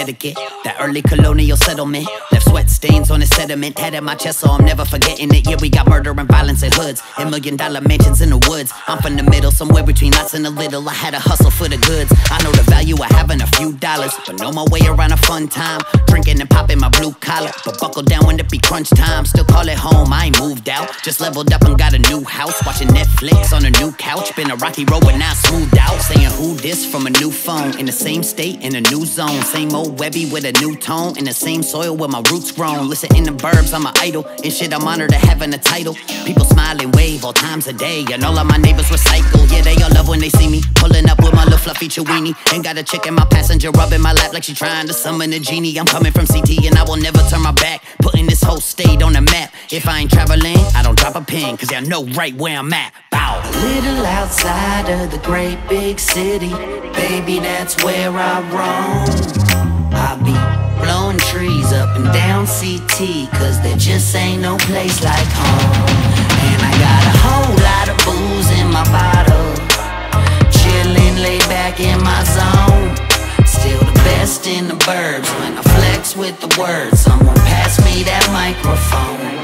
Connecticut. That early colonial settlement left sweat stains on the sediment. Head in my chest, so I'm never forgetting it. Yeah, we got murder and violence in hoods and $1-million mansions in the woods. I'm from the middle, somewhere between lots and a little. I had to hustle for the goods. I know the value of having a few dollars, but know my way around a fun time. Drinking and popping my blue collar, but buckle down when it be crunch time. Still call it home, I ain't moved out. Just leveled up and got a new house. Watching Netflix on a new couch. Been a rocky road, but now smoothed out. Saying who this from a new phone. In the same state, in a new zone. Same old Webby with a new tone. In the same soil where my roots grown. Listen in the burbs, I'm an idol. And shit, I'm honored to having a title. People smile and wave all times a day. And all of my neighbors recycle. Yeah, they all love when they see me pulling up with my little fluffy chewini. Ain't got a chick in my passenger rubbing my lap like she trying to summon a genie. I'm coming from CT and I will never turn my back. Putting this whole state on the map. If I ain't traveling, I don't drop a pin, cause y'all know right where I'm at. Bow. A little outside of the great big city, baby, that's where I roam. I be blowing trees up and down CT, cause there just ain't no place like home. And I got a whole lot of booze in my bottle, chillin', laid back in my zone. Still the best in the burbs when I flex with the words. Someone pass me that microphone.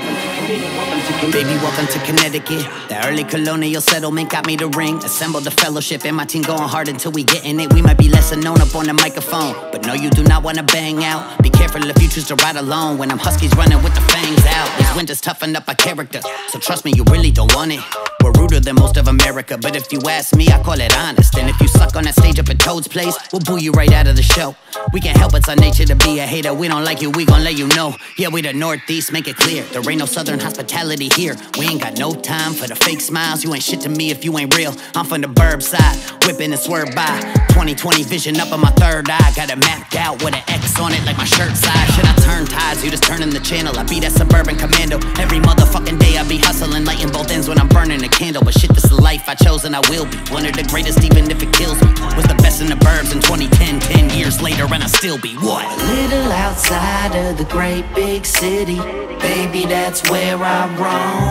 Baby, welcome to Connecticut. The early colonial settlement got me the ring. Assembled a fellowship and my team going hard until we getting it. We might be lesser known up on the microphone, but no, you do not wanna bang out. Be careful if you choose to ride alone. When I'm huskies running with the fangs out. These winters toughen up our character, so trust me, you really don't want it. We're ruder than most of America, but if you ask me, I call it honest. And if you suck on that stage up at Toad's place, we'll boo you right out of the show. We can't help, it's our nature to be a hater. We don't like you, we gon' let you know. Yeah, we the Northeast, make it clear. There ain't no Southern hospitality here. We ain't got no time for the fake smiles. You ain't shit to me if you ain't real. I'm from the burb side, whipping and swerve by. 20/20 vision up on my third eye. Got it mapped out with an X on it like my shirt size. Should I turn ties? You just turning the channel. I be that suburban commando. Every motherfucking day I be hustling, lighting both ends when I'm burning a candle. But shit, this is the life I chose and I will be one of the greatest even if it kills me. Was the best in the burbs in 2010, 10 years later and I still be what? A little outside of the great big city, baby, that's where I roam.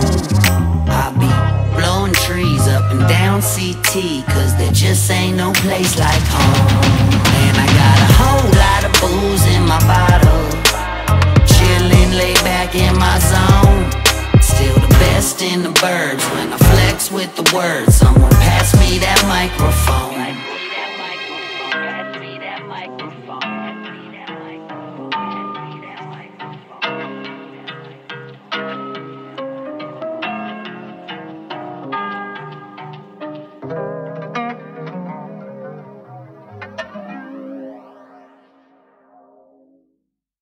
I be blowing trees up and down CT, cause there just ain't no place like home. And I got a whole lot of booze in my bottle, chillin', laid back in my zone. Still the best in the burbs when I flex with the words. Someone pass me that microphone. Bye.